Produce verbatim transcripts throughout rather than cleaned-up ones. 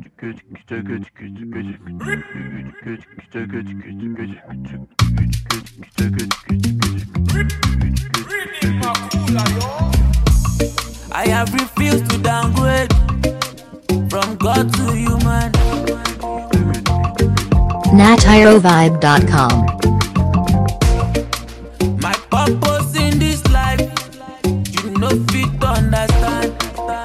I have refused to downgrade from God to human. nat iro vibe dot com. My purpose in this life, you know fit to understand.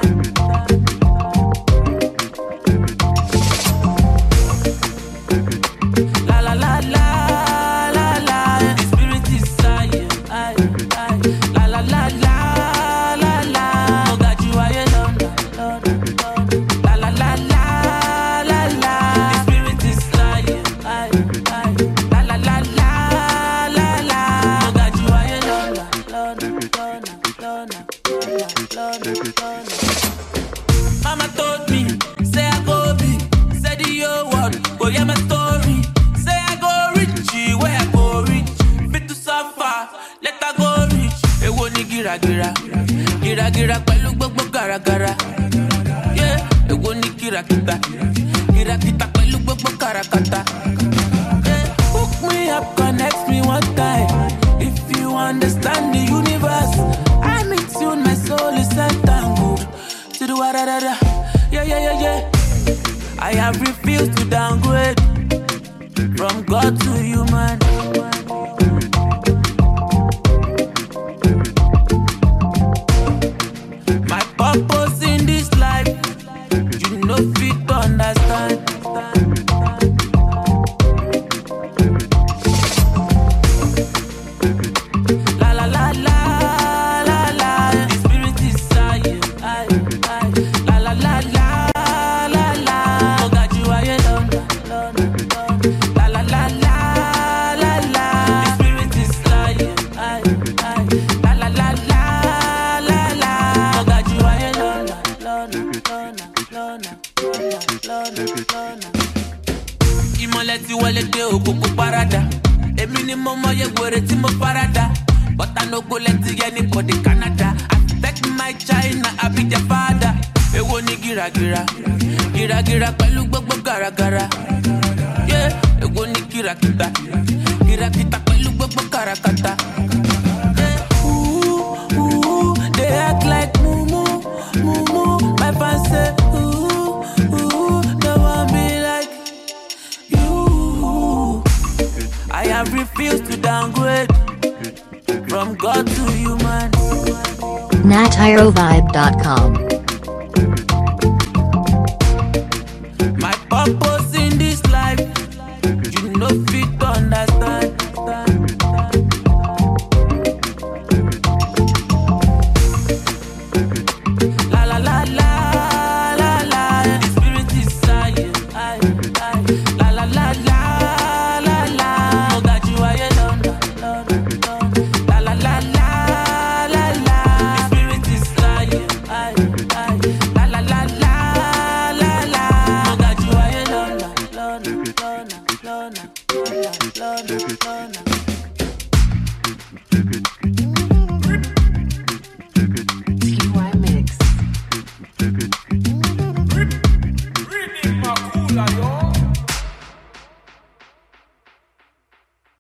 La la la la la la, the spirit is high, high, high. La la la la la la, oh God you are alone, Lord, Lord. La la la la la la, the spirit is high, high, high. La la la la la la, oh God you are alone, Lord, Lord, Lord, Lord, Lord, Lord. Mama told me, say I go big, say the your word, go hear my story. Say I go rich, where I go rich, fit to suffer, let I go rich. Ewo ni gira gira, gira gira pẹ̀lú gbogbo gara gara. Yeah, ewo ni gira kita, gira kita pẹ̀lú gbogbo karakata. Yeah, hook me up, connect me one time. If you understand the universe, I'm in tune, my soul is entangled to the wa da da da. Yeah, yeah, yeah, yeah. I have refused to downgrade from God to human. My purpose in this life, you know fit to understand. La la la la la la, the spirit is high, high, high. La la la la la la, oh God you are alone, Lord, Lord. La la la la la la, the spirit is high, high, high. La la la la la la, oh God you are alone, Lord, Lord, Lord, Lord, Lord. Ìmọ̀lẹ̀ tí wọlé dé òkùnkùn parada. Èmi ni mo mọ yẹ̀wòrè tí mo farada. But I no go let anybody Canada. I take my China, I be their father. Ewo ni gira gira, gira gira pẹ̀lú gbogbo gara gara. Yeah, ewo ni gira kita, gira kita pẹ̀lú gbogbo karakata. Yeah, ooh ooh, they act like mumu mumu. My fans say ooh ooh, they want me like you. I have refused to downgrade from God to human. nat iro vibe dot com.